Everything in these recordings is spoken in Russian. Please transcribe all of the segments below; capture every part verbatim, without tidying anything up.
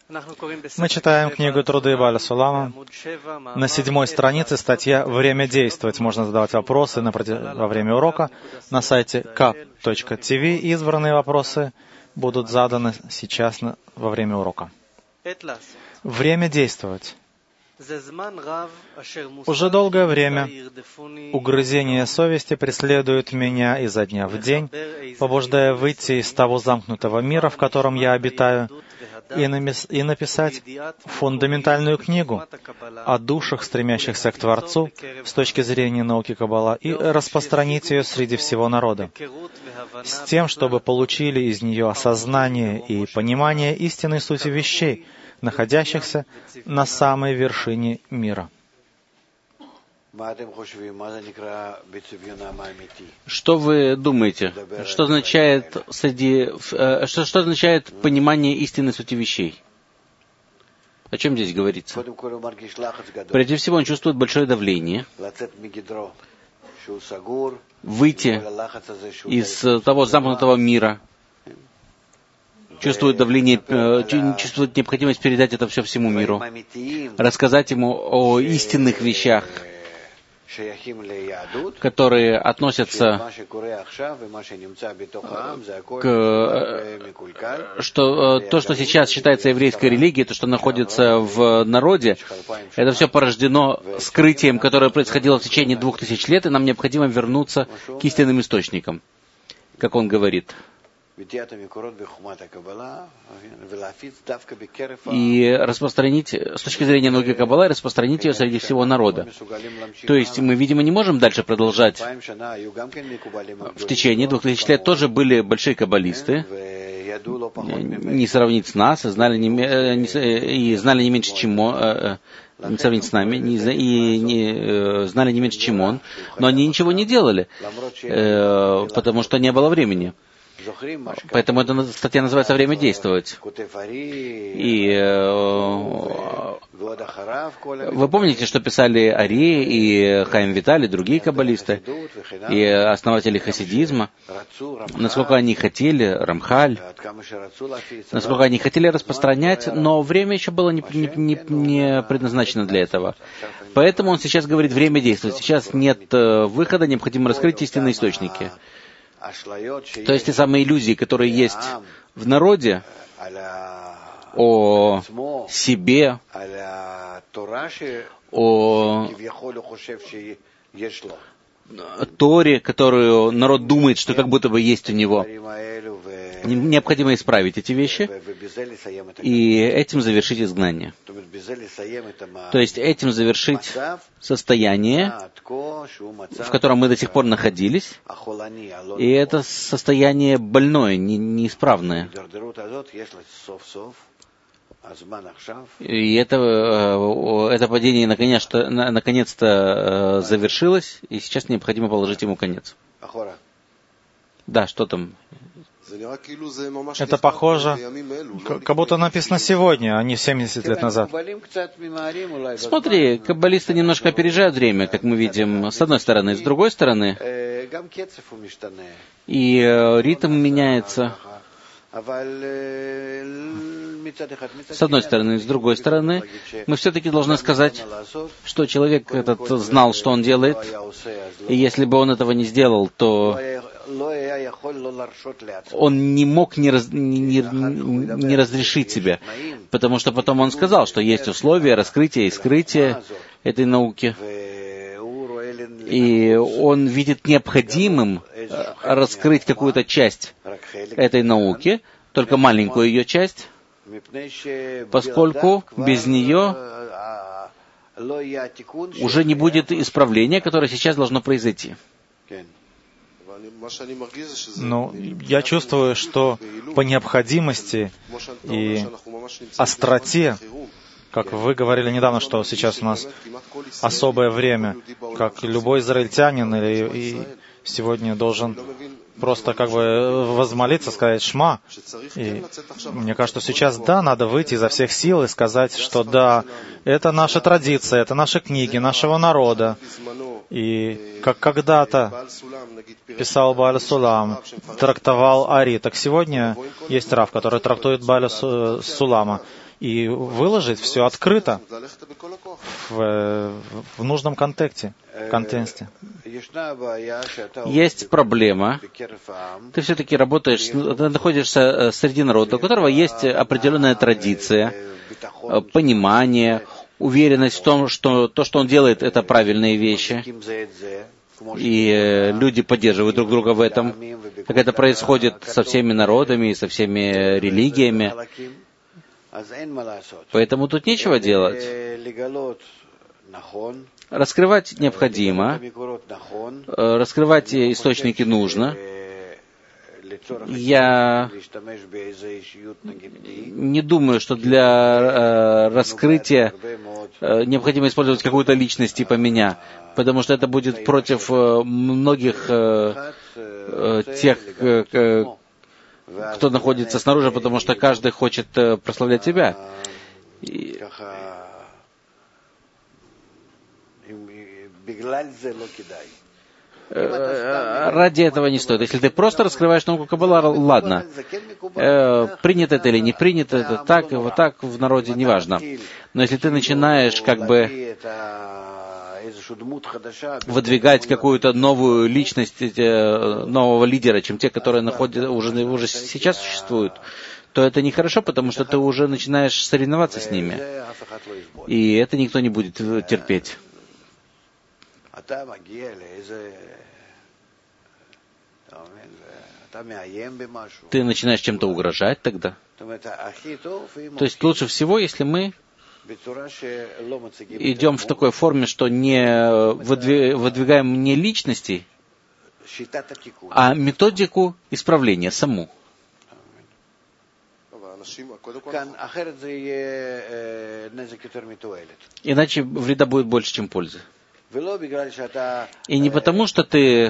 Мы читаем книгу «Труды Бааля Сулама». На седьмой странице статья «Время действовать». Можно задавать вопросы на против... во время урока на сайте кап точка ти ви. Избранные вопросы будут заданы сейчас на... во время урока. Время действовать. Уже долгое время угрызения совести преследуют меня изо дня в день, побуждая выйти из того замкнутого мира, в котором я обитаю, и, намис... и написать фундаментальную книгу о душах, стремящихся к Творцу с точки зрения науки Каббала, и распространить ее среди всего народа, с тем, чтобы получили из нее осознание и понимание истинной сути вещей, находящихся на самой вершине мира. Что вы думаете? Что означает, среди, что, что означает понимание истинной сути вещей? О чем здесь говорится? Прежде всего, он чувствует большое давление выйти из того замкнутого мира, чувствует давление, чувствует необходимость передать это все всему миру, рассказать ему о истинных вещах, которые относятся к что, то, что сейчас считается еврейской религией, то, что находится в народе, это все порождено скрытием, которое происходило в течение двух тысяч лет, и нам необходимо вернуться к истинным источникам, как он говорит. И распространить, с точки зрения науки Каббала, распространить ее среди всего народа. То есть мы, видимо, не можем дальше продолжать. В течение двух тысяч лет тоже были большие каббалисты, не сравнить с нас, и знали не, и знали не меньше, чем он, не сравнить с нами, не, и не, знали не меньше, чем он, но они ничего не делали, потому что не было времени. Поэтому эта статья называется «Время действовать». И э, вы помните, что писали Ари и Хаим Виталь, и другие каббалисты, и основатели хасидизма, насколько они хотели, Рамхаль, насколько они хотели распространять, но время еще было не, не, не предназначено для этого. Поэтому он сейчас говорит «Время действовать». Сейчас нет выхода, необходимо раскрыть истинные источники. То есть те самые иллюзии, которые есть в народе о себе, о Торе, которую народ думает, что как будто бы есть у него. Необходимо исправить эти вещи и этим завершить изгнание. То есть этим завершить состояние, в котором мы до сих пор находились, и это состояние больное, не, неисправное. И это, это падение наконец-то, наконец-то завершилось, и сейчас необходимо положить ему конец. Да, что там? Это похоже, как будто написано сегодня, а не семьдесят лет назад. Смотри, каббалисты немножко опережают время, как мы видим, с одной стороны. С другой стороны, и ритм меняется. С одной стороны, с другой стороны, мы все-таки должны сказать, что человек этот знал, что он делает, и если бы он этого не сделал, то он не мог не, раз, не, не, не разрешить себе, потому что потом он сказал, что есть условия раскрытия и скрытия этой науки, и он видит необходимым раскрыть какую-то часть этой науки, только маленькую ее часть, поскольку без нее уже не будет исправления, которое сейчас должно произойти. Ну, я чувствую, что по необходимости и остроте, как вы говорили недавно, что сейчас у нас особое время, как любой израильтянин или, и сегодня должен просто как бы возмолиться, сказать «Шма». И мне кажется, что сейчас, да, надо выйти изо всех сил и сказать, что да, это наша традиция, это наши книги, нашего народа. И как когда-то писал Бааль Сулам, трактовал Ари, так сегодня есть Рав, который трактует Бааля Сулама. И выложить все открыто в, в нужном контексте. контексте. Есть проблема. Ты все-таки работаешь, ты находишься среди народа, у которого есть определенная традиция, понимание, уверенность в том, что то, что он делает, это правильные вещи. И люди поддерживают друг друга в этом. Как это происходит со всеми народами и со всеми религиями. Поэтому тут нечего делать. Раскрывать необходимо, раскрывать источники нужно. Я не думаю, что для раскрытия необходимо использовать какую-то личность типа меня, потому что это будет против многих тех, кто находится снаружи, потому что каждый хочет прославлять себя. И... Ради этого не стоит. Если ты просто раскрываешь науку Каббала, ладно. Э, принято это или не принято, это так, вот так в народе, неважно. Но если ты начинаешь как бы выдвигать какую-то новую личность, нового лидера, чем те, которые находят, уже, уже сейчас существуют, то это нехорошо, потому что ты уже начинаешь соревноваться с ними. И это никто не будет терпеть. Ты начинаешь чем-то угрожать тогда. То есть лучше всего, если мы идем в такой форме, что не выдвигаем не личности, а методику исправления саму. Иначе вреда будет больше, чем пользы. И не потому, что ты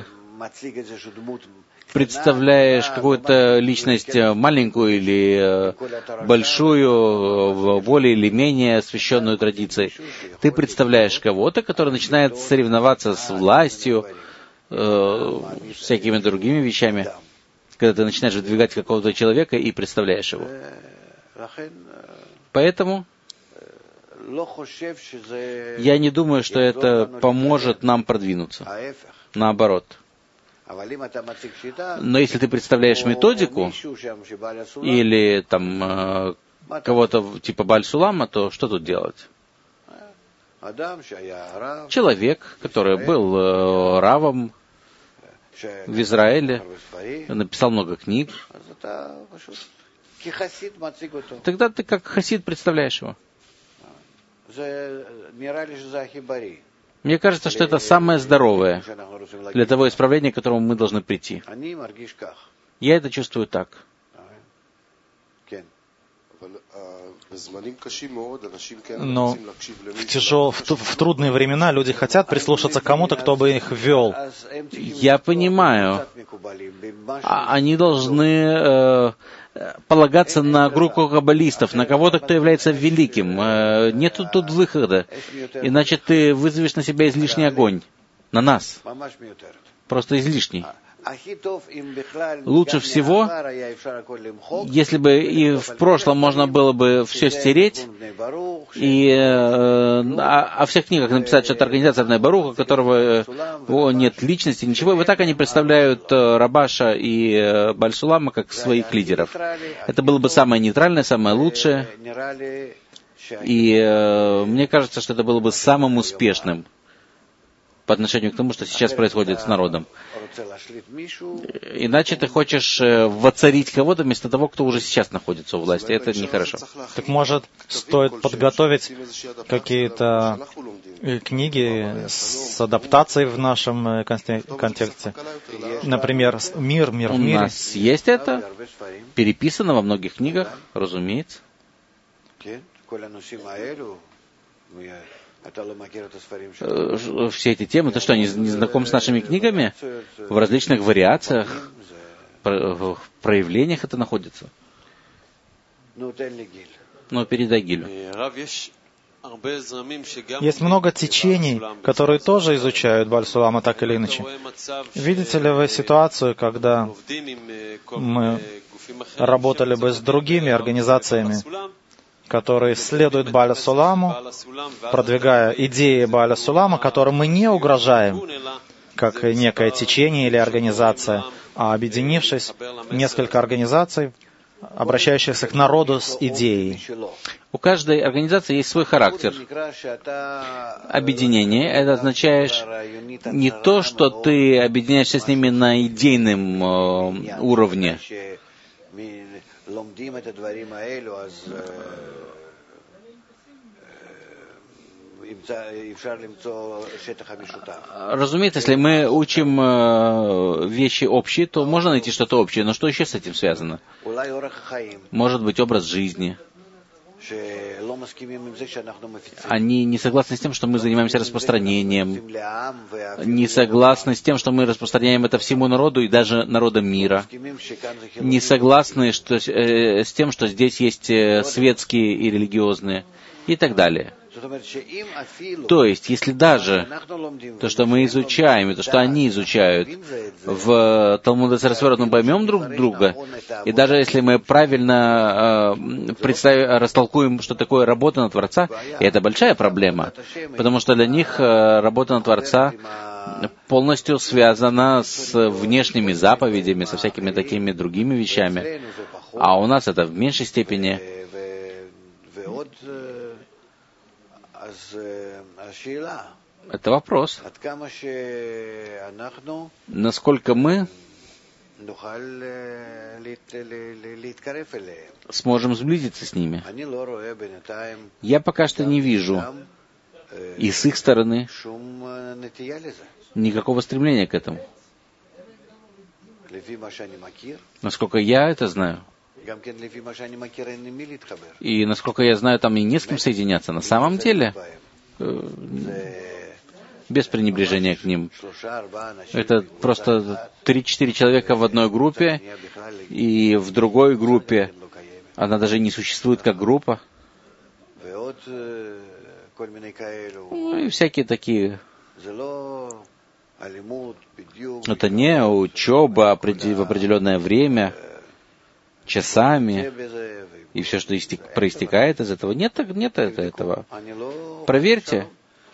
представляешь какую-то личность маленькую или большую, более или менее освященную традицией. Ты представляешь кого-то, который начинает соревноваться с властью, э, всякими другими вещами, когда ты начинаешь выдвигать какого-то человека и представляешь его. Поэтому я не думаю, что это поможет нам продвинуться. Наоборот. Но если ты представляешь методику, или там кого-то типа Бааль Сулама, то что тут делать? Человек, который был равом в Израиле, написал много книг, тогда ты как хасид представляешь его. Мне кажется, что это самое здоровое для того исправления, к которому мы должны прийти. Я это чувствую так. Но в, тяжел, в, в трудные времена люди хотят прислушаться к кому-то, кто бы их вел. Я понимаю. Они должны э, полагаться на группу каббалистов, на кого-то, кто является великим. Э, нету тут выхода. Иначе ты вызовешь на себя излишний огонь. На нас. Просто излишний. Лучше всего, если бы и в прошлом можно было бы все стереть, и э, о, о всех книгах написать, что это организация Бней Барух, у которого о, нет личности, ничего. И вот так они представляют э, Рабаша и э, Бааль Сулама как своих лидеров. Это было бы самое нейтральное, самое лучшее. И э, мне кажется, что это было бы самым успешным по отношению к тому, что сейчас происходит с народом. Иначе ты хочешь воцарить кого-то вместо того, кто уже сейчас находится у власти. Это нехорошо. Так может, стоит подготовить какие-то книги с адаптацией в нашем контексте? Например, «Мир, мир в мире». У нас есть это, переписано во многих книгах, разумеется. Все эти темы, ты что, не, не знаком с нашими книгами? В различных вариациях, в проявлениях это находится. Ну, передай Гилю. Есть много течений, которые тоже изучают Бааль Сулама так или иначе. Видите ли вы ситуацию, когда мы работали бы с другими организациями, которые следуют Бааля Суламу, продвигая идеи Бааля Сулама, которым мы не угрожаем, как некое течение или организация, а объединившись, несколько организаций, обращающихся к народу с идеей. У каждой организации есть свой характер. Объединение — это означает не то, что ты объединяешься с ними на идейном э, уровне. Разумеется, если мы учим э, вещи общие, то можно найти что-то общее, но что еще с этим связано? Может быть, образ жизни. Они не согласны с тем, что мы занимаемся распространением, не согласны с тем, что мы распространяем это всему народу и даже народам мира, не согласны что, э, с тем, что здесь есть э, светские и религиозные, и так далее. То есть, если даже то, что мы изучаем, и то, что они изучают, в Талмуде Сарасварот мы поймем друг друга, и даже если мы правильно э, представим, растолкуем, что такое работа на Творца, и это большая проблема, потому что для них э, работа на Творца полностью связана с внешними заповедями, со всякими такими другими вещами, а у нас это в меньшей степени. Это вопрос. Насколько мы сможем сблизиться с ними? Я пока что не вижу и с их стороны никакого стремления к этому. Насколько я это знаю. И, насколько я знаю, там и не с кем соединяться. На самом деле, э, без пренебрежения к ним. Это просто три-четыре человека в одной группе, и в другой группе она даже не существует как группа. Ну, и всякие такие. Это не учеба в определенное время, часами, и все, что проистекает из этого. Нет, нет этого. Проверьте.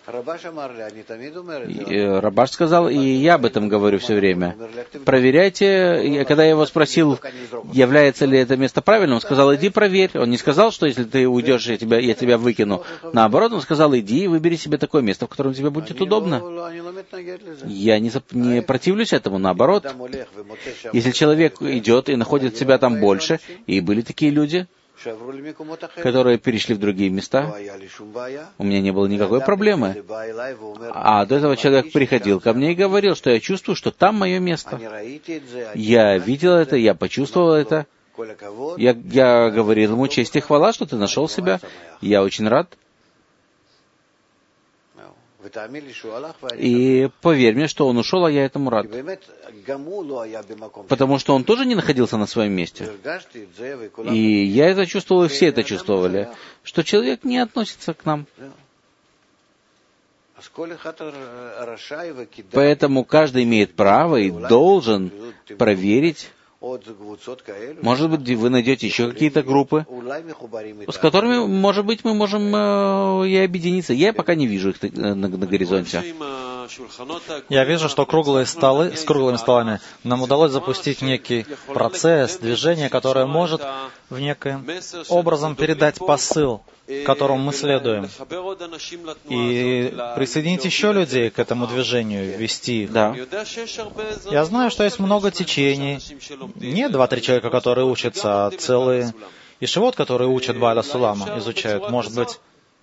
И Рабаш сказал, и я об этом говорю все время. Проверяйте. И когда я его спросил, является ли это место правильным, он сказал, иди проверь. Он не сказал, что если ты уйдешь, я тебя, я тебя выкину. Наоборот, он сказал, иди и выбери себе такое место, в котором тебе будет удобно. Я не, не противлюсь этому, наоборот. Если человек идет и находит себя там больше, и были такие люди, которые перешли в другие места, у меня не было никакой проблемы. А до этого человек приходил ко мне и говорил, что я чувствую, что там мое место. Я видел это, я почувствовал это. Я, я говорил ему честь и хвала, что ты нашел себя. Я очень рад. И поверь мне, что он ушел, а я этому рад. Потому что он тоже не находился на своем месте. И я это чувствовал, и все это чувствовали, что человек не относится к нам. Поэтому каждый имеет право и должен проверить. Может быть, вы найдете еще какие-то группы, с которыми, может быть, мы можем э, и объединиться. Я пока не вижу их на, на, на горизонте. Я вижу, что круглые столы, с круглыми столами нам удалось запустить некий процесс, движение, которое может в неким образом передать посыл, которому мы следуем. И присоединить еще людей к этому движению, вести их. Да. Я знаю, что есть много течений. Не два-три человека, которые учатся, а целые ишивот, которые учат Бааля Сулама, изучают. Может быть,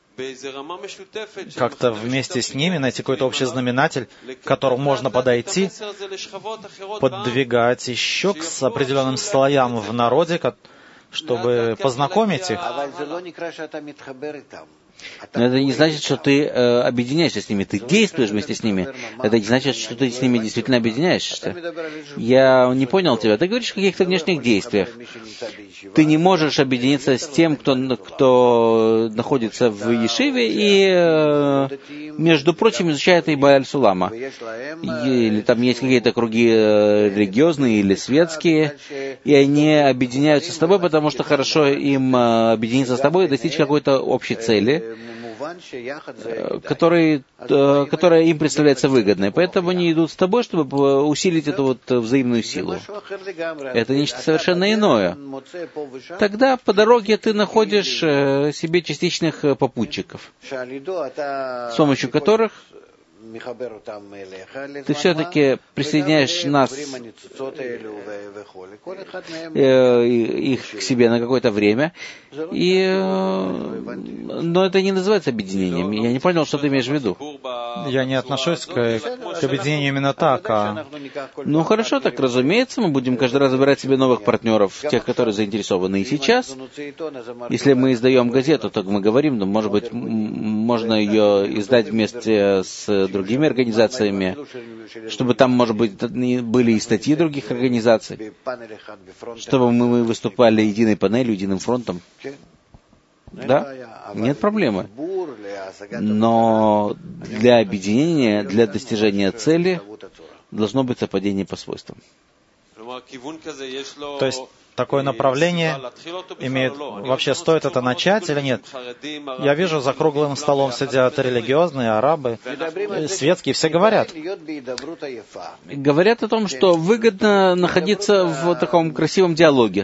как-то вместе с ними найти какой-то общий знаменатель, к которому можно подойти, подвигать еще к определенным слоям в народе, чтобы познакомить их. Но это не значит, что ты э, объединяешься с ними, ты действуешь вместе с ними. Это не значит, что ты с ними действительно объединяешься. Я не понял тебя. Ты говоришь о каких-то внешних действиях. Ты не можешь объединиться с тем, кто, кто находится в Ешиве и, э, между прочим, изучает и Бааль Сулама. Или там есть какие-то круги религиозные или светские, и они объединяются с тобой, потому что хорошо им объединиться с тобой и достичь какой-то общей цели, который, которая им представляется выгодной. Поэтому они идут с тобой, чтобы усилить эту вот взаимную силу. Это нечто совершенно иное. Тогда по дороге ты находишь себе частичных попутчиков, с помощью которых ты все-таки присоединяешь нас, э, их к себе на какое-то время, и, э, но это не называется объединением. Я не понял, что ты имеешь в виду. Я не отношусь к, к объединению именно так. А... Ну хорошо, так разумеется, мы будем каждый раз забирать себе новых партнеров, тех, которые заинтересованы и сейчас. Если мы издаем газету, то мы говорим, ну, может быть, можно ее издать вместе с другими организациями, чтобы там, может быть, были и статьи других организаций, чтобы мы выступали единой панелью, единым фронтом. Да, нет проблемы. Но для объединения, для достижения цели должно быть совпадение по свойствам. То есть такое направление имеет... Вообще, стоит это начать или нет? Я вижу, за круглым столом сидят религиозные, арабы, светские, все говорят. Говорят о том, что выгодно находиться в таком красивом диалоге.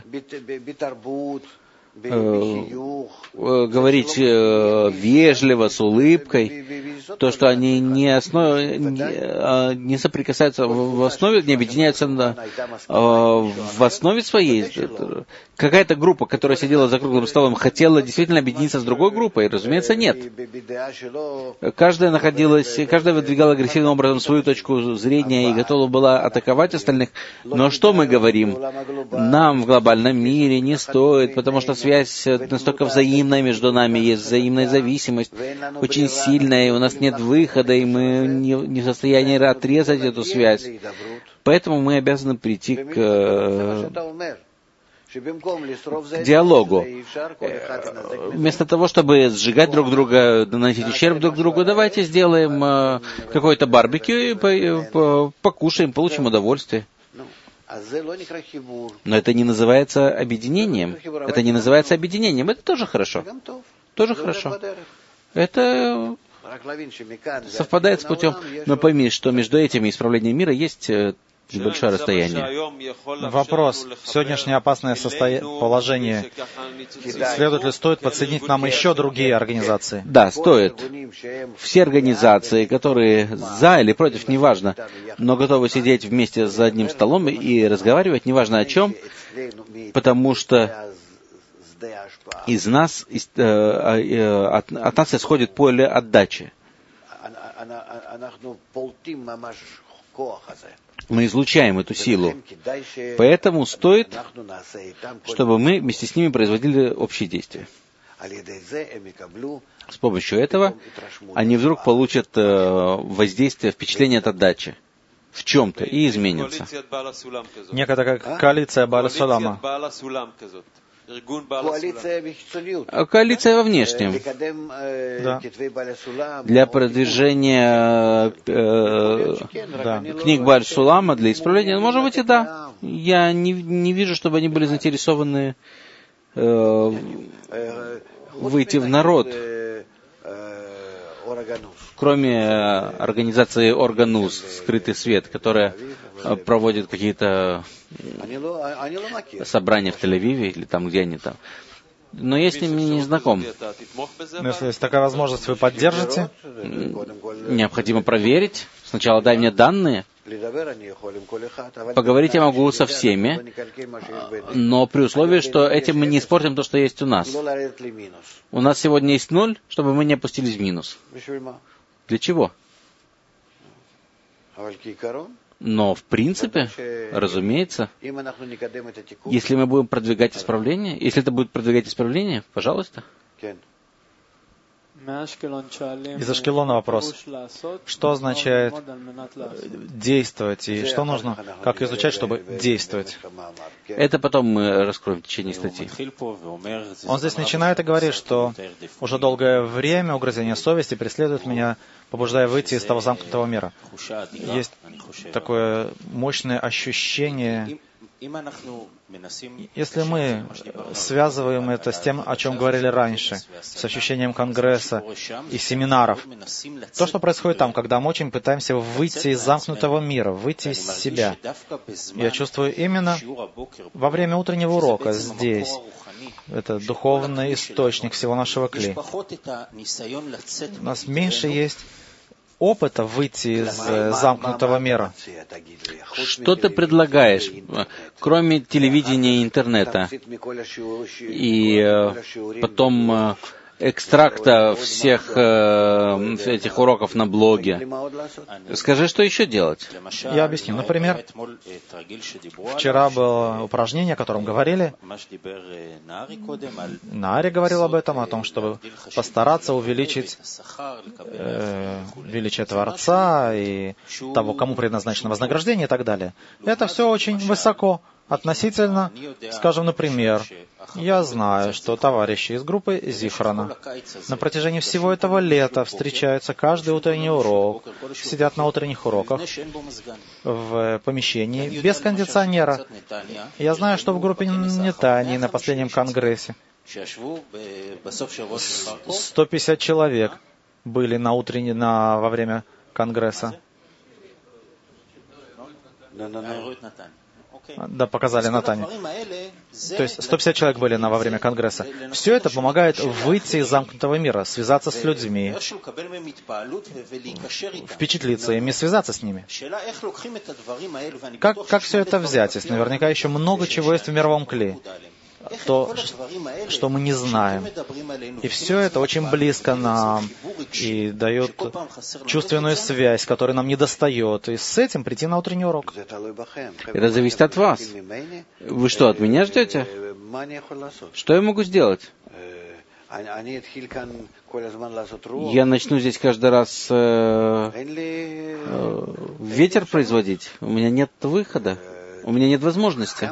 Говорить вежливо, с улыбкой, то, что они не, основ... не, не соприкасаются в основе, не объединяются на... в основе своей. Какая-то группа, которая сидела за круглым столом, хотела действительно объединиться с другой группой? Разумеется, нет. Каждая находилась, каждая выдвигала агрессивным образом свою точку зрения и готова была атаковать остальных. Но что мы говорим? Нам в глобальном мире не стоит, потому что связь настолько взаимная между нами, есть взаимная зависимость, очень сильная, и у нас нет выхода, и мы не, не в состоянии отрезать эту связь. Поэтому мы обязаны прийти к, к диалогу. Вместо того, чтобы сжигать друг друга, наносить ущерб друг другу, давайте сделаем какое-то барбекю и покушаем, получим удовольствие. Но это не называется объединением. Это не называется объединением. Это тоже хорошо. Тоже хорошо. Это совпадает с путем. Но пойми, что между этим и исправлением мира есть небольшое расстояние. Вопрос. Сегодняшнее опасное состоя... положение. Следует ли, стоит подсоединить нам еще другие организации? Да, стоит. Все организации, которые за или против, неважно, но готовы сидеть вместе за одним столом и разговаривать, неважно о чем, потому что из нас, из, э, э, от, от нас исходит поле отдачи. Мы излучаем эту силу. Поэтому стоит, чтобы мы вместе с ними производили общие действия. С помощью этого они вдруг получат э, воздействие, впечатление от отдачи в чем-то и изменятся. Некогда как коалиция Бааля Сулама. Коалиция во внешнем. Да. Для продвижения э, да. книг Бааль Сулама, для исправления, может быть и да. Я не, не вижу, чтобы они были заинтересованы э, выйти в народ. Кроме организации Органус, Скрытый Свет, которая проводит какие-то собрания в Тель-Авиве или там, где они там. Но я с ними не знаком. Но если есть такая возможность, вы поддержите? Необходимо проверить. Сначала дай мне данные. Поговорить я могу со всеми, но при условии, что этим мы не испортим то, что есть у нас. У нас сегодня есть ноль, чтобы мы не опустились в минус. Для чего? Но, в принципе, разумеется, если мы будем продвигать исправление, если это будет продвигать исправление, пожалуйста. Из Ашкелона вопрос. Что означает действовать и что нужно, как изучать, чтобы действовать? Это потом мы раскроем в течение статьи. Он здесь начинает и говорит, что уже долгое время угрызение совести преследует меня, побуждая выйти из того замкнутого мира. Есть такое мощное ощущение. Если мы связываем это с тем, о чем говорили раньше, с ощущением конгресса и семинаров, то, что происходит там, когда мы очень пытаемся выйти из замкнутого мира, выйти из себя, я чувствую именно во время утреннего урока здесь. Это духовный источник всего нашего кли. У нас меньше есть опыта выйти из замкнутого мира. Что ты предлагаешь, кроме телевидения и интернета, и потом экстракта всех э, этих уроков на блоге? Скажи, что еще делать? Я объясню. Например, вчера было упражнение, о котором говорили. Наари говорил об этом, о том, чтобы постараться увеличить э, величие Творца и того, кому предназначено вознаграждение и так далее. Это все очень высоко. Относительно, скажем, например, я знаю, что товарищи из группы Зихрана на протяжении всего этого лета встречаются каждый утренний урок, сидят на утренних уроках в помещении без кондиционера. Я знаю, что в группе Нетании на последнем конгрессе сто пятьдесят человек были на утренней, на, во время конгресса. Да, показали Натане. То есть сто пятьдесят человек были на, во время конгресса. Все это помогает выйти из замкнутого мира, связаться с людьми, впечатлиться ими, связаться с ними. Как, как все это взять? Если наверняка еще много чего есть в мировом кли, то, что мы не знаем. И все это очень близко нам и дает чувственную связь, которой нам не достает. И с этим прийти на утренний урок. Это зависит от вас. Вы что, от меня ждете? Что я могу сделать? Я начну здесь каждый раз э, э, ветер производить. У меня нет выхода. У меня нет возможности.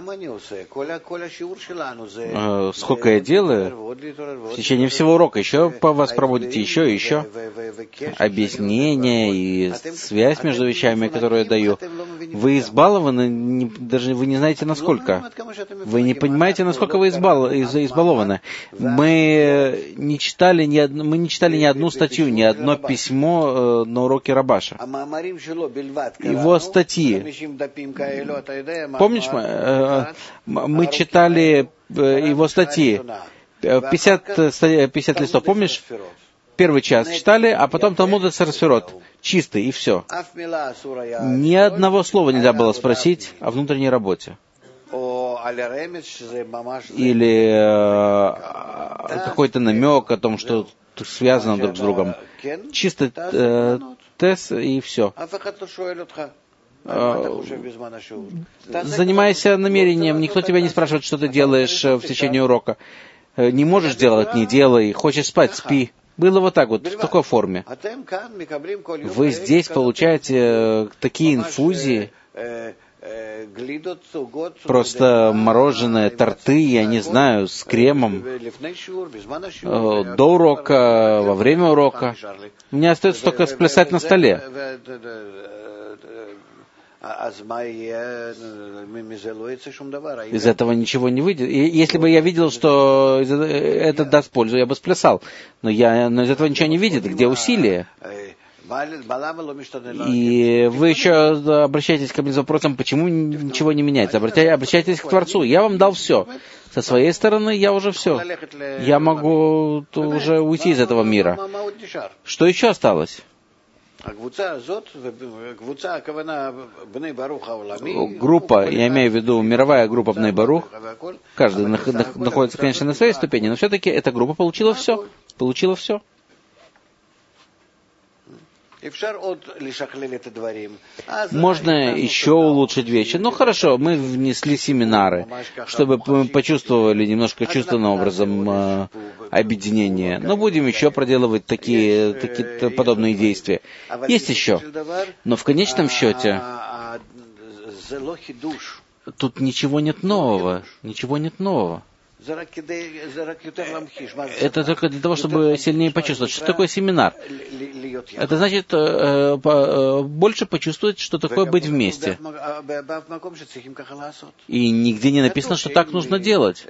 Э, сколько я делаю? В течение всего урока еще по вас проводите, еще и еще. Объяснения и связь между вещами, которые я даю. Вы избалованы, не, даже вы не знаете, насколько. Вы не понимаете, насколько вы избал, из, избалованы. Мы не читали ни одну, мы не читали ни одну статью, ни одно письмо э, на уроке Рабаша. Его статьи. Помнишь, мы, э, мы читали э, его статьи, пятьдесят, пятьдесят листов, помнишь? Первый час читали, а потом Талмуд Сефирот, чистый, и все. Ни одного слова нельзя было спросить о внутренней работе. Или э, какой-то намек о том, что связано друг с другом. Чисто э, тест, и все. Занимайся намерением, никто тебя не спрашивает, что ты делаешь в течение урока. Не можешь делать, не делай, хочешь спать, спи. Было вот так вот, в такой форме. Вы здесь получаете такие инфузии, просто мороженое, торты, я не знаю, с кремом, до урока, во время урока. Мне остается только сплясать на столе. Из этого ничего не выйдет. И если бы я видел, что это даст пользу, я бы сплясал. Но, я, но из этого ничего не видит. Где усилия? И вы еще обращаетесь ко мне с вопросом, почему ничего не меняется. Обращайтесь к Творцу. Я вам дал все. Со своей стороны я уже все. Я могу уже уйти из этого мира. Что еще осталось? Группа, я имею в виду мировая группа Бней Барух, каждый находится, конечно, на своей ступени, но все-таки эта группа получила все. Получила все. Можно еще улучшить вещи. Ну хорошо, мы внесли семинары, чтобы мы почувствовали немножко чувственным образом э, объединение. Но будем еще проделывать такие, такие подобные действия. Есть еще. Но в конечном счете тут ничего нет нового. Ничего нет нового. Это только для того, чтобы сильнее почувствовать, что такое семинар. Это значит э, э, больше почувствовать, что такое быть вместе. И нигде не написано, что так нужно делать.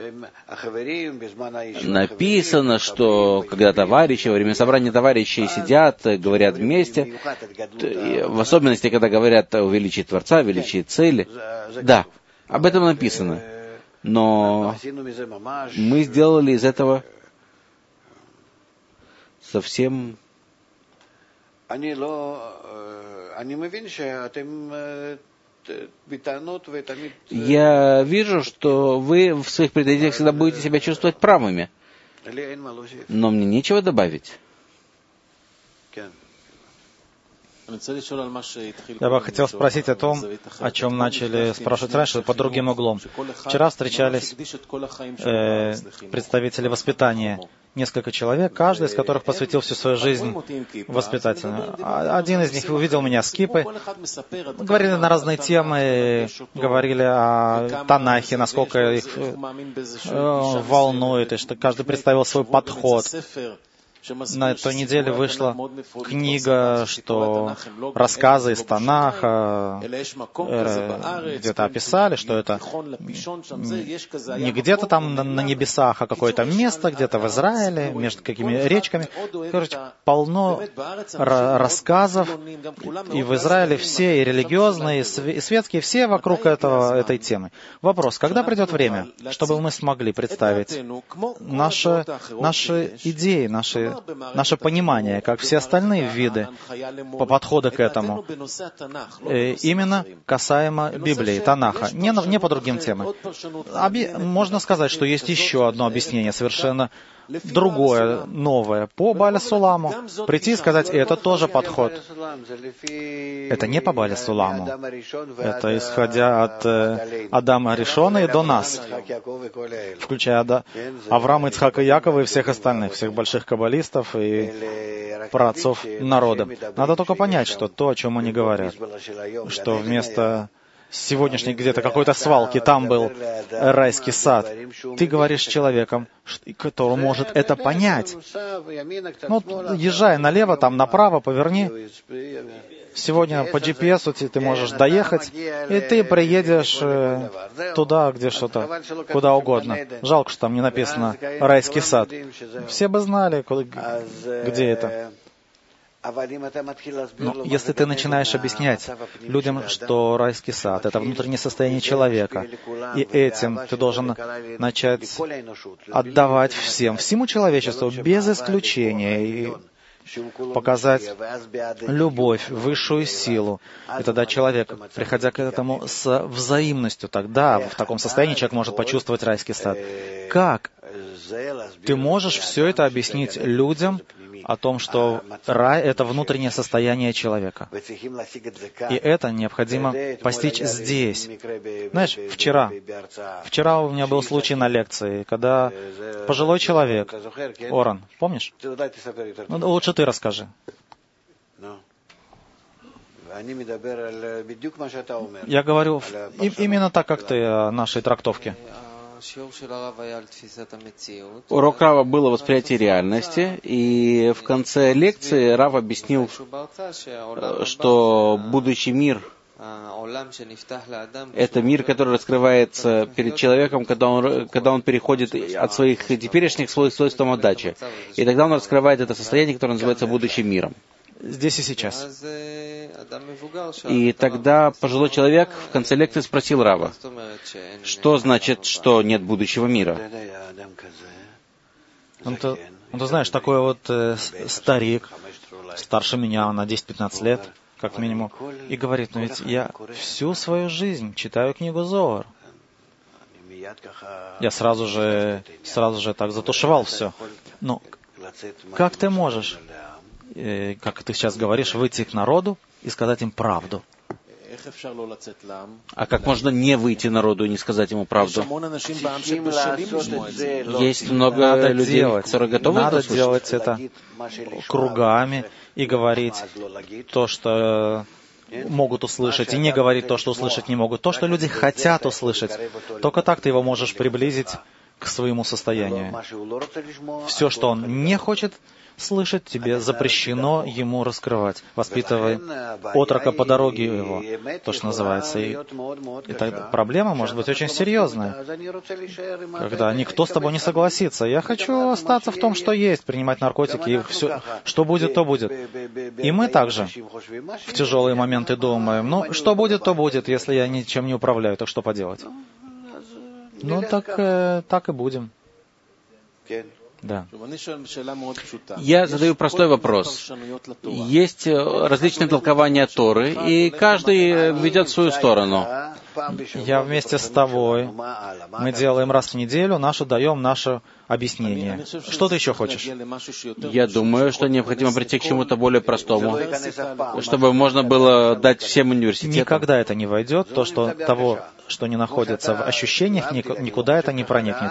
Написано, что когда товарищи, во время собрания товарищей сидят, говорят вместе, в особенности, когда говорят о величии Творца, о величии цели. Да, об этом написано. Но мы сделали из этого совсем... Я вижу, что вы в своих претензиях всегда будете себя чувствовать правыми. Но мне нечего добавить. Я бы хотел спросить о том, о чем начали спрашивать раньше, под другим углом. Вчера встречались э, представители воспитания. Несколько человек, каждый из которых посвятил всю свою жизнь воспитателю. Один из них увидел меня с кипой, говорили на разные темы, говорили о Танахе, насколько их э, волнует, и что каждый представил свой подход. На этой неделе вышла книга, что рассказы из Танаха э, где-то описали, что это не где-то там на, на небесах, а какое-то место где-то в Израиле, между какими речками. Короче, полно рассказов, и в Израиле все, и религиозные, и светские, все вокруг этого, этой темы. Вопрос, когда придет время, чтобы мы смогли представить наши, наши идеи, наши наше понимание, как все остальные виды по подходу к этому, именно касаемо Библии, Танаха, не, не по другим темам. Оби... Можно сказать, что есть еще одно объяснение, совершенно другое, новое, по Бааля Суламу. Прийти и сказать, это тоже подход. Это не по Бааля Суламу. Это исходя от э, Адама Ришона и до нас, включая Ада, Авраама, Ицхака, Якова и всех остальных, всех больших каббалистов и праотцов народа. Надо только понять, что то, о чем они говорят, что вместо сегодняшней где-то какой-то свалки, там был райский сад. Ты говоришь с человеком, который может это понять. Ну, езжай налево, там направо, поверни. Сегодня по джи пи эс ты можешь доехать, и ты приедешь туда, где что-то, куда угодно. Жалко, что там не написано «райский сад». Все бы знали, где это. Но если ты начинаешь объяснять людям, что райский сад — это внутреннее состояние человека, и этим ты должен начать отдавать всем, всему человечеству, без исключения, и показать любовь, высшую силу. И тогда человек, приходя к этому с взаимностью, тогда в таком состоянии человек может почувствовать райский сад. Как ты можешь все это объяснить людям о том, что рай — это внутреннее состояние человека? И это необходимо постичь здесь. Знаешь, вчера, вчера у меня был случай на лекции, когда пожилой человек, Оран, помнишь? Ну, лучше ты расскажи. Я говорю именно так, как ты о нашей трактовке. Урок Рава был о восприятии реальности, и в конце лекции Рав объяснил, что будущий мир — это мир, который раскрывается перед человеком, когда он, когда он переходит от своих теперешних свойств к свойствам отдачи. И тогда он раскрывает это состояние, которое называется будущим миром. Здесь и сейчас. И тогда пожилой человек в конце лекции спросил Рава, что значит, что нет будущего мира? Ну, ты, ну, ты знаешь, такой вот э, старик, старше меня на десять-пятнадцать лет, как минимум, и говорит, ну ведь я всю свою жизнь читаю книгу Зоар. Я сразу же, сразу же так затушевал все. Ну, как ты можешь? э, как ты сейчас говоришь, выйти к народу и сказать им правду. А как можно не выйти народу и не сказать ему правду? Есть много надо людей, делать, которые готовы надо это слушать. делать это кругами и говорить то, что могут услышать, и не говорить то, что услышать не могут. То, что люди хотят услышать, только так ты его можешь приблизить к своему состоянию. Все, что он не хочет слышать, тебе запрещено ему раскрывать. Воспитывай отрока по дороге его, то, что называется. И, и тогда проблема может быть очень серьезная, когда никто с тобой не согласится. Я хочу остаться в том, что есть, принимать наркотики, и все, что будет, то будет. И мы также в тяжелые моменты думаем, ну, что будет, то будет, если я ничем не управляю, так что поделать? Ну, так, э, так и будем. Да. Я задаю простой вопрос. Есть различные толкования Торы, и каждый ведет свою сторону. Я вместе с тобой. Мы делаем раз в неделю, наше даем наше объяснение. Что ты еще хочешь? Я думаю, что необходимо прийти к чему-то более простому, чтобы можно было дать всем университетам. Никогда это не войдет, то, что того, что не находится в ощущениях, никуда это не проникнет.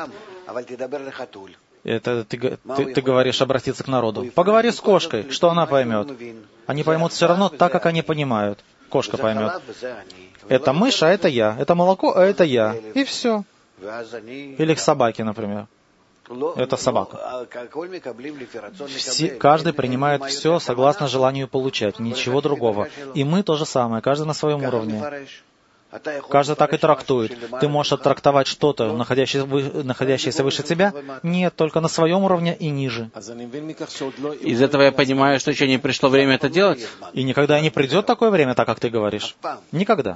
Это ты, ты, ты говоришь обратиться к народу. Поговори с кошкой, что она поймет. Они поймут все равно так, как они понимают. Кошка поймет. Это мышь, а это я. Это молоко, а это я. И все. Или к собаке, например. Это собака. Все, каждый принимает все согласно желанию получать, ничего другого. И мы то же самое, каждый на своем уровне. Каждый так и трактует. Ты можешь оттрактовать что-то, находящееся, вы, находящееся выше тебя? Нет, только на своем уровне и ниже. Из этого я понимаю, что еще не пришло время это делать? И никогда не придет такое время, так как ты говоришь. Никогда.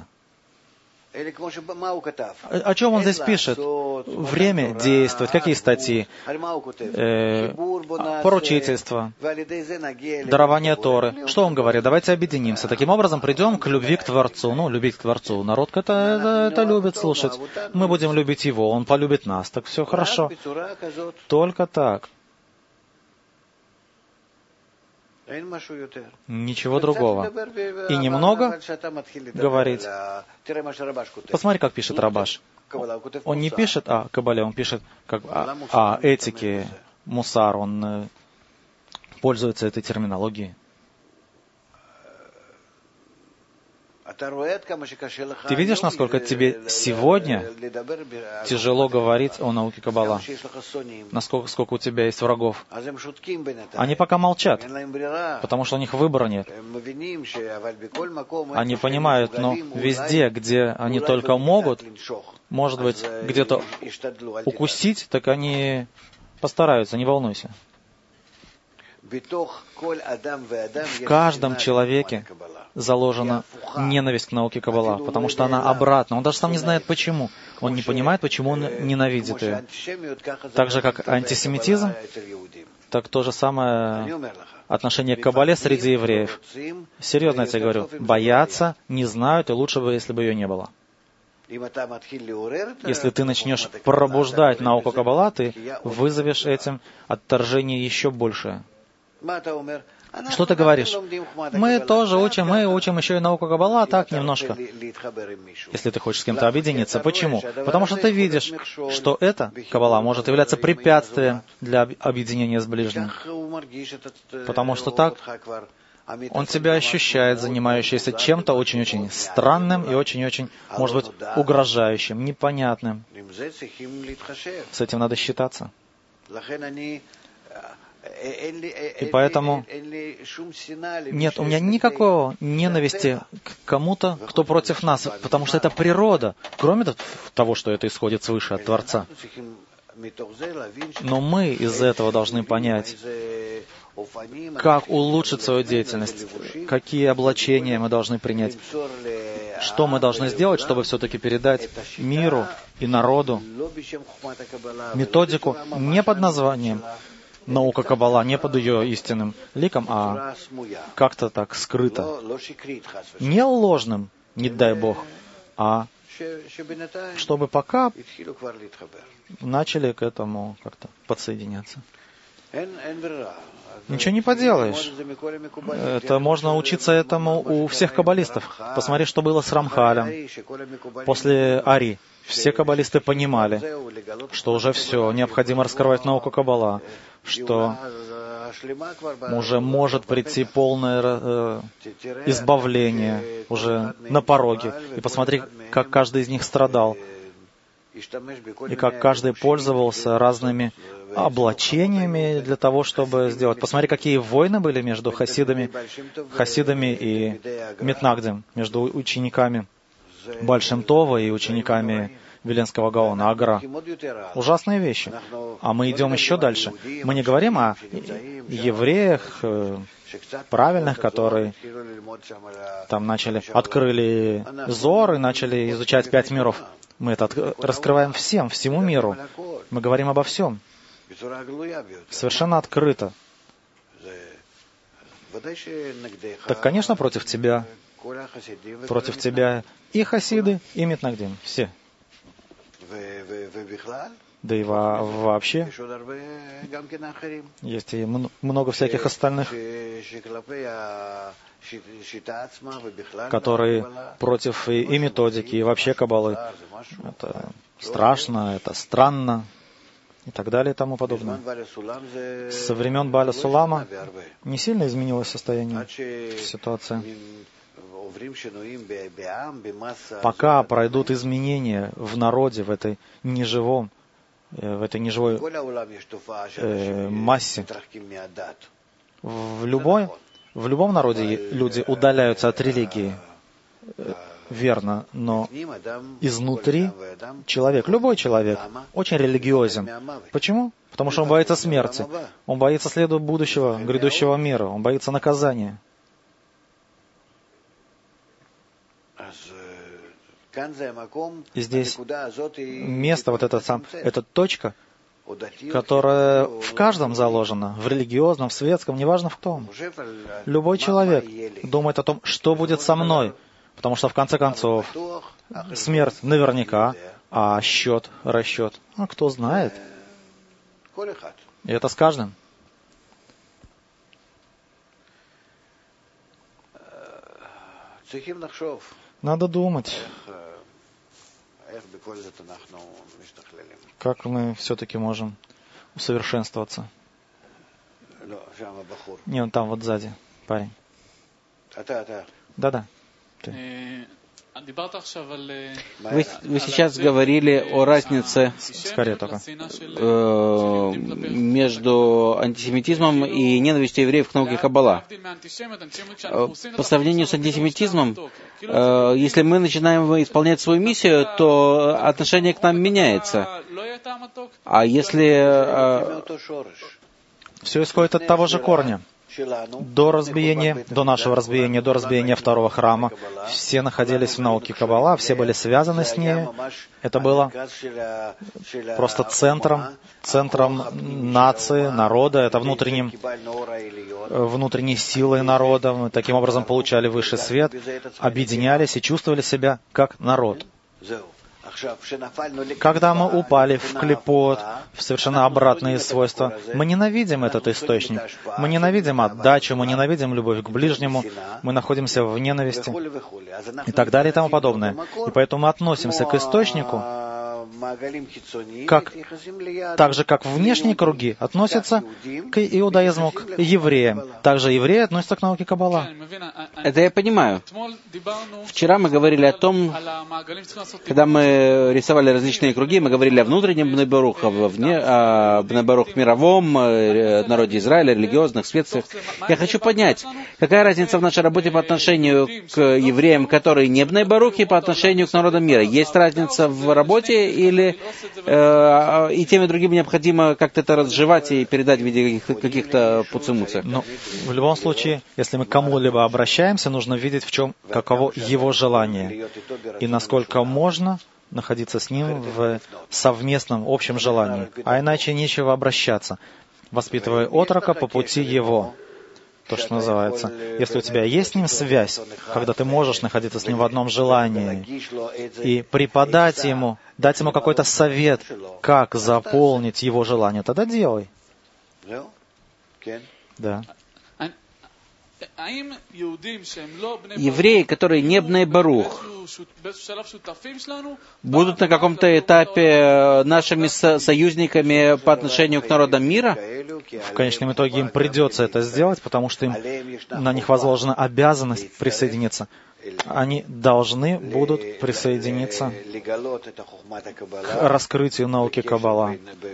О чем он здесь пишет? Время действовать. Какие статьи? Э, поручительство. Дарование Торы. Что он говорит? Давайте объединимся. Таким образом, придем к любви к Творцу. Ну, любить к Творцу. Народ это, это, это любит слушать. Мы будем любить его, он полюбит нас. Так все хорошо. Только так. Ничего другого. И немного говорить. Посмотри, как пишет Рабаш. Он не пишет о Кабале, он пишет как о, о этике, мусар, он э, пользуется этой терминологией. Ты видишь, насколько тебе сегодня тяжело говорить о науке Каббала? Насколько сколько у тебя есть врагов? Они пока молчат, потому что у них выбора нет. Они понимают, но везде, где они только могут, может быть, где-то укусить, так они постараются, не волнуйся. В каждом человеке заложена ненависть к науке Каббала, потому что она обратна. Он даже сам не знает почему. Он не понимает, почему он ненавидит ее. Так же, как антисемитизм, так то же самое отношение к Каббале среди евреев. Серьезно я тебе говорю. Боятся, не знают, и лучше бы, если бы ее не было. Если ты начнешь пробуждать науку Каббала, ты вызовешь этим отторжение еще большее. Что ты говоришь? Мы тоже учим, мы учим еще и науку Каббала, так немножко. Если ты хочешь с кем-то объединиться. Почему? Потому что ты видишь, что это, Каббала, может являться препятствием для объединения с ближним. Потому что так он тебя ощущает, занимающийся чем-то очень-очень странным и очень-очень, может быть, угрожающим, непонятным. С этим надо считаться. И поэтому нет у меня никакого ненависти к кому-то, кто против нас, потому что это природа, кроме того, что это исходит свыше от Творца. Но мы из этого должны понять, как улучшить свою деятельность, какие облачения мы должны принять, что мы должны сделать, чтобы все-таки передать миру и народу методику не под названием наука Каббала, не под ее истинным ликом, а как-то так скрыто. Не ложным, не дай Бог, а чтобы пока начали к этому как-то подсоединяться. Ничего не поделаешь. Это можно учиться этому у всех каббалистов. Посмотри, что было с Рамхалем. После Ари все каббалисты понимали, что уже все, необходимо раскрывать науку Каббала, что уже может прийти полное э, избавление уже на пороге. И посмотри, как каждый из них страдал. И как каждый пользовался разными облачениями для того, чтобы сделать. Посмотри, какие войны были между хасидами, хасидами и Митнагдем, между учениками Бааль Шем Това и учениками Виленского Гаона, Агра. Ужасные вещи. А мы идем еще дальше. Мы не говорим о евреях, правильных, которые там начали, открыли Зор и начали изучать пять миров. Мы это раскрываем всем, всему миру. Мы говорим обо всем. Совершенно открыто. Так, конечно, против тебя. Против тебя и хасиды, и Митнагдим. Все. Да и во вообще есть и много всяких остальных, которые против и, и методики, и вообще каббалы. Это страшно, это странно, и так далее, и тому подобное. Со времен Бааля Сулама не сильно изменилось состояние, ситуация. Пока пройдут изменения в народе, в этой неживом, в этой неживой э, массе, в, любой, в любом народе люди удаляются от религии, э, верно, но изнутри человек, любой человек, очень религиозен. Почему? Потому что он боится смерти, он боится следа будущего, грядущего мира, он боится наказания. И здесь место, вот это сам, эта точка, которая в каждом заложена, в религиозном, в светском, неважно в том. Любой человек думает о том, что будет со мной, потому что в конце концов смерть наверняка, а счет, расчет, а кто знает. И это с каждым. Надо думать, как мы все-таки можем усовершенствоваться. Не, он там вот сзади, парень. Да-да. Ты. Вы, вы сейчас говорили о разнице Скорее только. э, между антисемитизмом и ненавистью евреев к науке Каббала. По сравнению с антисемитизмом, э, если мы начинаем исполнять свою миссию, то отношение к нам меняется. А если... Э, все исходит от того же корня. До разбиения, до нашего разбиения, до разбиения второго храма, все находились в науке Каббала, все были связаны с ней. Это было просто центром, центром нации, народа, это внутренним, внутренней силой народа. Мы таким образом получали высший свет, объединялись и чувствовали себя как народ. Когда мы упали в клипот, в совершенно обратные свойства, мы ненавидим этот источник. Мы ненавидим отдачу, мы ненавидим любовь к ближнему, мы находимся в ненависти и так далее и тому подобное. И поэтому мы относимся к источнику, как, так же, как внешние круги относятся к иудаизму, к евреям. Также евреи относятся к науке Каббала. Это я понимаю. Вчера мы говорили о том, когда мы рисовали различные круги, мы говорили о внутреннем Бней Барух, о Бней Барух мировом, народе Израиля, религиозных, светских. Я хочу понять, какая разница в нашей работе по отношению к евреям, которые не Бней Барух, и по отношению к народам мира. Есть разница в работе, или э, и тем и другим необходимо как-то это разжевать и передать в виде каких-то, каких-то пуцемуцев? Но в любом случае, если мы к кому-либо обращаемся, нужно видеть, в чем, каково его желание, и насколько можно находиться с ним в совместном общем желании. А иначе нечего обращаться, воспитывая отрока по пути его. То, что называется. Если у тебя есть с ним связь, когда ты можешь находиться с ним в одном желании, и преподать ему, дать ему какой-то совет, как заполнить его желание, тогда делай. Да. Евреи, которые не бней барух, будут на каком-то этапе нашими со- союзниками по отношению к народам мира? В конечном итоге им придется это сделать, потому что им, на них возложена обязанность присоединиться. Они должны будут присоединиться к раскрытию науки Каббала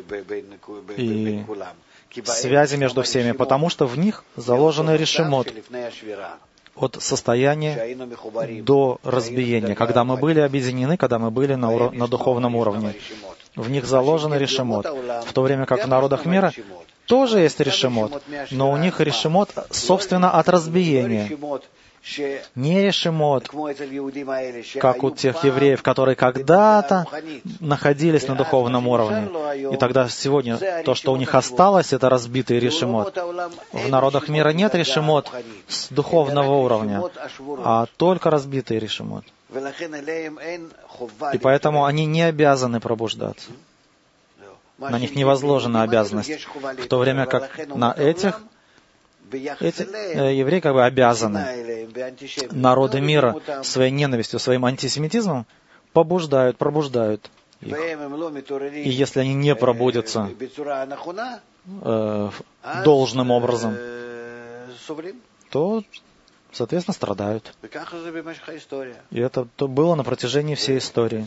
и связи между всеми, потому что в них заложен решимот от состояния до разбиения, когда мы были объединены, когда мы были на, уро- на духовном уровне. В них заложен решимот, в то время как в народах мира тоже есть решимот, но у них решимот, собственно, от разбиения. Не решимот, как у тех евреев, которые когда-то находились на духовном уровне. И тогда сегодня то, что у них осталось, это разбитый решимот. В народах мира нет решимот с духовного уровня, а только разбитый решимот. И поэтому они не обязаны пробуждаться. На них не возложена обязанность, в то время как на этих Эти э, евреи как бы обязаны. Народы мира своей ненавистью, своим антисемитизмом побуждают, пробуждают их. И если они не пробудятся э, должным образом, то, соответственно, страдают. И это то было на протяжении всей истории.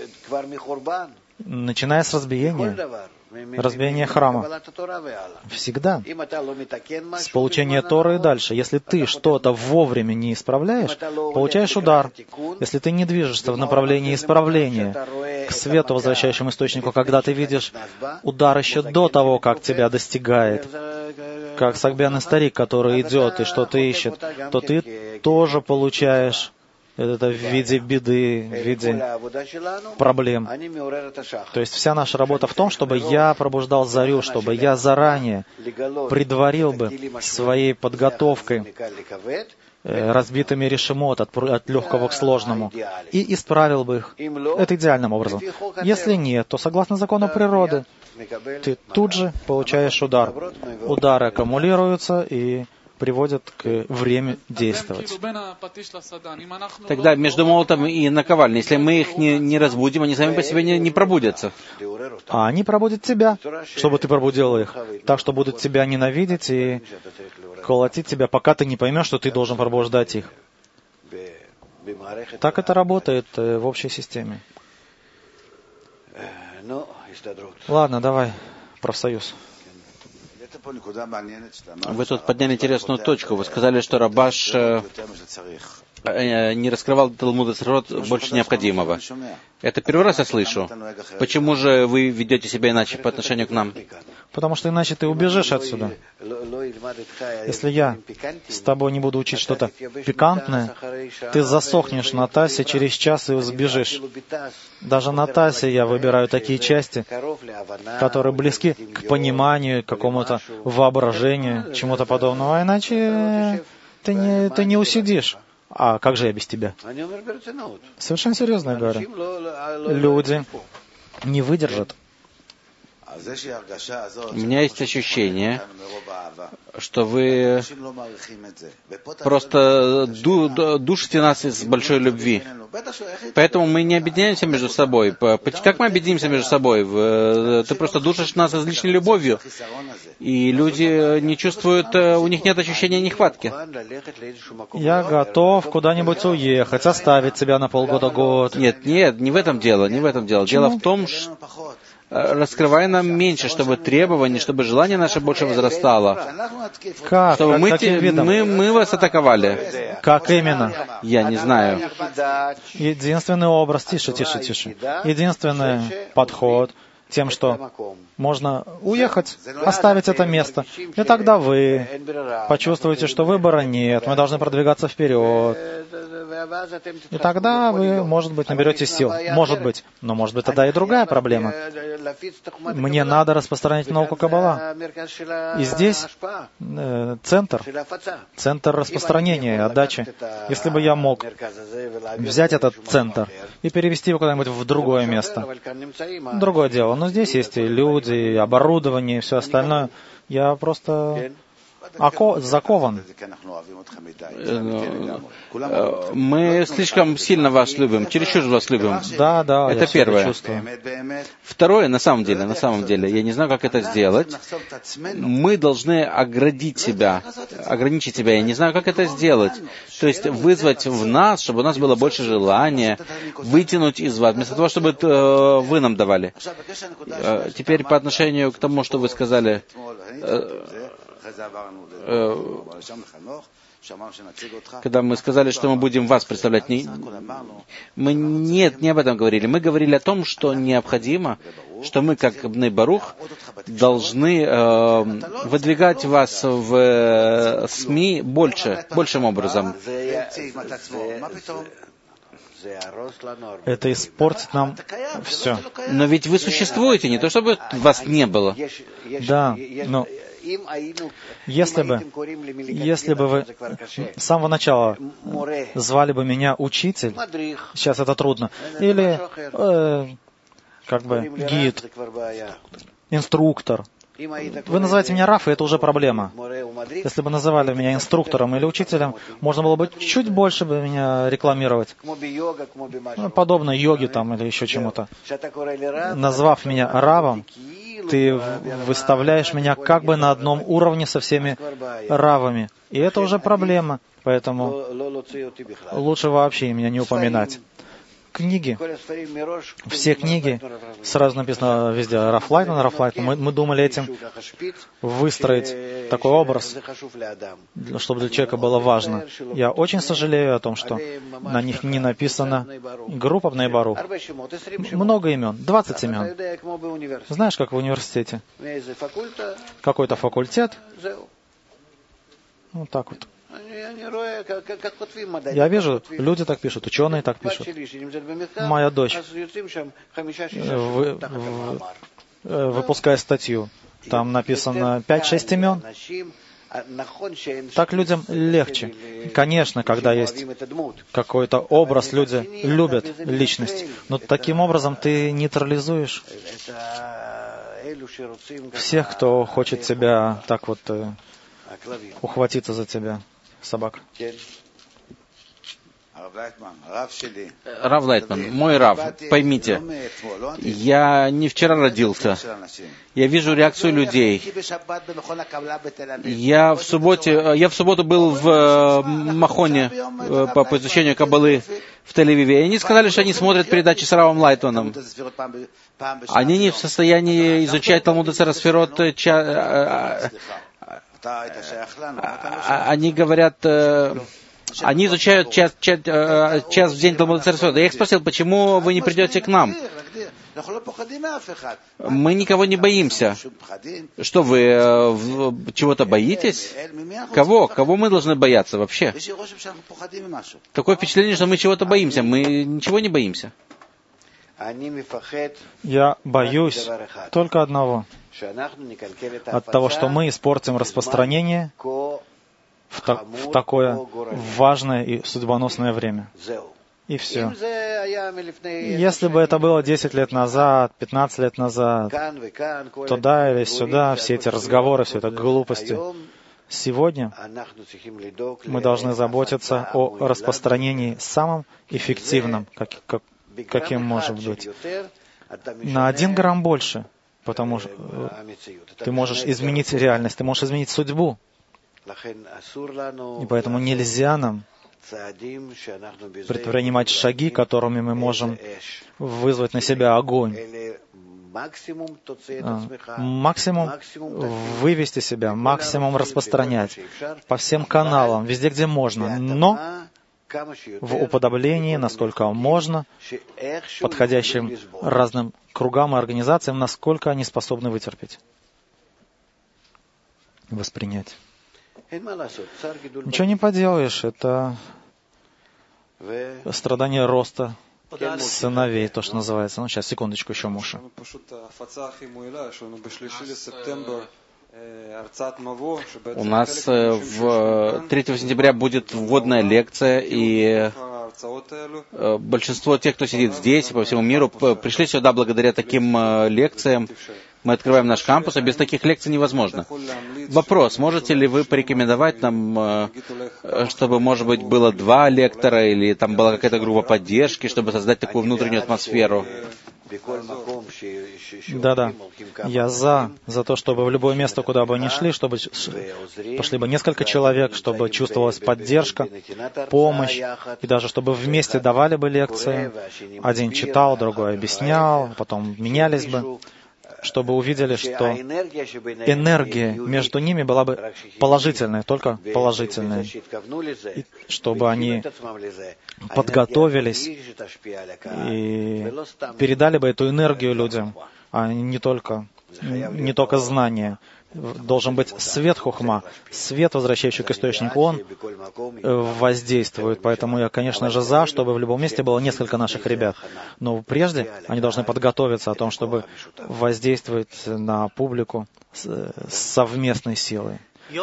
Начиная с разбиения, разбиение храма. Всегда. С получения Торы и дальше. Если ты что-то вовремя не исправляешь, получаешь удар. Если ты не движешься в направлении исправления, к свету, возвращающему источнику, когда ты видишь удар еще до того, как тебя достигает, как согбенный старик, который идет и что-то ищет, то ты тоже получаешь это в виде беды, в виде проблем. То есть вся наша работа в том, чтобы я пробуждал зарю, чтобы я заранее предварил бы своей подготовкой разбитыми решимот от, от легкого к сложному и исправил бы их. Это идеальным образом. Если нет, то согласно закону природы, ты тут же получаешь удар. Удары аккумулируются и приводят к времени действовать. Тогда между молотом и наковальней, если мы их не, не разбудим, они сами по себе не, не пробудятся. А они пробудят тебя, чтобы ты пробудил их. Так что будут тебя ненавидеть и колотить тебя, пока ты не поймешь, что ты должен пробуждать их. Так это работает в общей системе. Ладно, давай, профсоюз. Вы тут подняли интересную точку. Вы сказали, что Рабаш э, э, не раскрывал Талмуд Ацерот больше необходимого. Это первый раз я слышу. Почему же вы ведете себя иначе по отношению к нам? Потому что иначе ты убежишь отсюда. Если я с тобой не буду учить что-то пикантное, ты засохнешь на Тасе через час и сбежишь. Даже на Тасе я выбираю такие части, которые близки к пониманию, к какому-то воображению, чему-то подобного. А иначе ты не, ты не усидишь. А как же я без тебя? Совершенно серьезно я говорю. Люди не выдержат. У меня есть ощущение, что вы просто ду- душите нас из большой любви. Поэтому мы не объединяемся между собой. Как мы объединимся между собой? Ты просто душишь нас излишней любовью. И люди не чувствуют, у них нет ощущения нехватки. Я готов куда-нибудь уехать, оставить себя на полгода-год. Нет, нет, не в этом дело, не в этом дело. Дело в том, что раскрывай нам меньше, чтобы требования, чтобы желание наше больше возрастало. Как? Чтобы как мы, каким те, видом? мы, мы вас атаковали. Как именно? Я не знаю. Единственный образ, тише, тише, тише. Единственный подход тем, что можно уехать, оставить это место. И тогда вы почувствуете, что выбора нет, мы должны продвигаться вперед. И тогда вы, может быть, наберете сил. Может быть. Но может быть тогда и другая проблема. Мне надо распространять науку Каббала. И здесь э, центр, центр распространения, отдачи. Если бы я мог взять этот центр и перевести его куда-нибудь в другое место, другое дело. но здесь есть и люди, и оборудование, и все остальное. Я просто око- закован. Мы слишком сильно вас любим, чересчур вас любим. Да, да, это я первое. чувствую. Второе, на самом деле, на самом деле, я не знаю, как это сделать. Мы должны оградить себя, ограничить себя. Я не знаю, как это сделать. То есть вызвать в нас, чтобы у нас было больше желания, вытянуть из вас, вместо того, чтобы э, вы нам давали. Э, теперь по отношению к тому, что вы сказали, э, э, когда мы сказали, что мы будем вас представлять, не, мы нет, не об этом говорили. Мы говорили о том, что необходимо, что мы, как Бней Барух, должны э, выдвигать вас в э, СМИ больше, большим образом. Это испортит нам все. Но ведь вы существуете, не то чтобы вас не было. Да, но если бы, если бы вы с самого начала звали бы меня учитель, сейчас это трудно, или э, как бы гид, инструктор. Вы называете меня Раф, и это уже проблема. Если бы называли меня инструктором или учителем, можно было бы чуть больше бы меня рекламировать. Ну, подобно йоге там или еще чему-то. Назвав меня Равом, ты выставляешь меня как бы на одном уровне со всеми равами. И это уже проблема. Поэтому лучше вообще меня не упоминать. Книги, все книги, сразу написано везде Раф Лайтман, Раф Лайтман. Мы, мы думали этим выстроить такой образ, чтобы для человека было важно. Я очень сожалею о том, что на них не написана группа Бней Барух. Много имен, двадцать имен. Знаешь, как в университете? Какой-то факультет. Вот так вот. Я вижу, люди так пишут, ученые так пишут. Моя дочь, вы, вы, выпуская статью, там написано пять-шесть имен. Так людям легче. Конечно, когда есть какой-то образ, люди любят личность. Но таким образом ты нейтрализуешь всех, кто хочет тебя так вот ухватиться за тебя. Собак. Рав Лайтман, мой Рав, поймите, я не вчера родился. Я вижу реакцию людей. Я в субботе, я в субботу был в Махоне по, по изучению Каббалы в Тель-Авиве. И они сказали, что они смотрят передачи с Равом Лайтманом. Они не в состоянии изучать Талмуд Эцер Сферот. Они говорят, они изучают час, час, час в день Талмуд Эцер Сферот. Я их спросил, почему вы не придете к нам? Мы никого не боимся. Что вы чего-то боитесь? Кого? Кого мы должны бояться вообще? Такое впечатление, что мы чего-то боимся. Мы ничего не боимся. Я боюсь только одного. От того, что мы испортим распространение в, та- в такое важное и судьбоносное время. И все. Если бы это было десять лет назад, пятнадцать лет назад, туда или сюда, все эти разговоры, все это глупости. Сегодня мы должны заботиться о распространении самым эффективным, как, как, каким может быть. На один грамм больше, потому что ты можешь изменить реальность, ты можешь изменить судьбу. И поэтому нельзя нам предпринимать шаги, которыми мы можем вызвать на себя огонь. Максимум вывести себя, максимум распространять по всем каналам, везде, где можно, но в уподоблении, насколько можно, подходящим разным кругам и организациям, насколько они способны вытерпеть, воспринять. Ничего не поделаешь, это страдание роста сыновей, то, что называется. Ну, сейчас, секундочку, еще Муша. У нас в третьего сентября будет вводная лекция, и большинство тех, кто сидит здесь и по всему миру, пришли сюда благодаря таким лекциям. Мы открываем наш кампус, а без таких лекций невозможно. Вопрос, можете ли вы порекомендовать нам, чтобы, может быть, было два лектора, или там была какая-то группа поддержки, чтобы создать такую внутреннюю атмосферу? Да-да. Я за, за то, чтобы в любое место, куда бы ни шли, чтобы пошли бы несколько человек, чтобы чувствовалась поддержка, помощь, и даже чтобы вместе давали бы лекции. Один читал, другой объяснял, потом менялись бы, чтобы увидели, что энергия между ними была бы положительная, только положительная, и чтобы они подготовились и передали бы эту энергию людям, а не только, не только знания. Должен быть свет хухма, свет, возвращающий к источнику, он воздействует. Поэтому я, конечно же, за, чтобы в любом месте было несколько наших ребят. Но прежде они должны подготовиться о том, чтобы воздействовать на публику с совместной силой.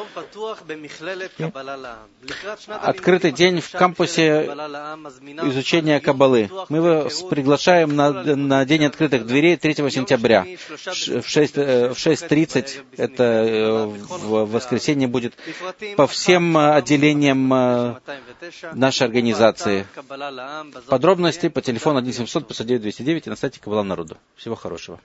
Открытый день в кампусе изучения Каббалы. Мы вас приглашаем на, на день открытых дверей третьего сентября. В шесть тридцать, это в воскресенье будет, по всем отделениям нашей организации. Подробности по телефону один семьсот пятьсот девять двести девять и на сайте Каббала Народу. Всего хорошего.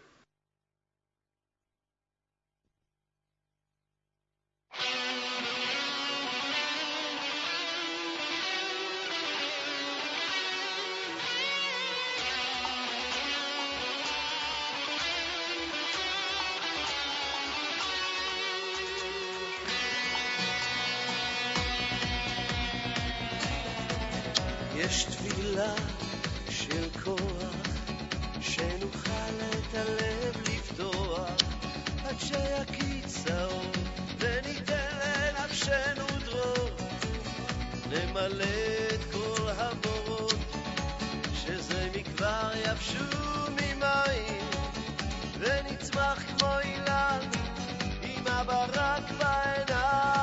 יש תפילה של כוח שנוכל את הלב לפתוח עד שיקיץ האור וניתן לנפשנו דרור נמלא את כל הבורות שזה מכבר יבשו ממים ונצמח כמו אילן עם הברק בעיניים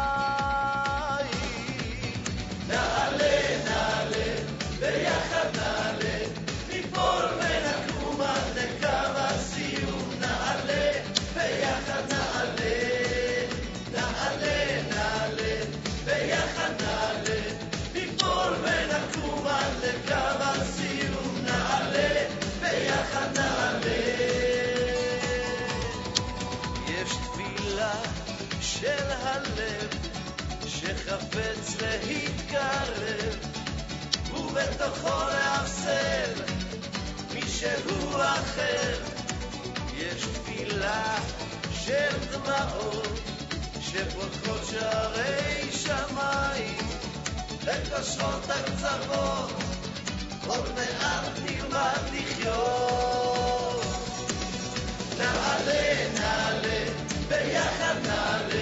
נעלה נעלה ביחד נעלה, ניפול ונקום עד לקו הסיום. נעלה, ביחד נעלה, נעלה, נעלה, ביחד נעלה, ניפול ונקום עד לקו הסיום. נעלה, ביחד נעלה. יש תפילה של הלב שחפץ להתקרב ובתוכו לעצל מישהו אחר. יש תפילה של דמעות שפותחות שערי שמיים וקושרות הקצוות עוד מעט תלמד לחיות. נעלה נעלה ביחד נעלה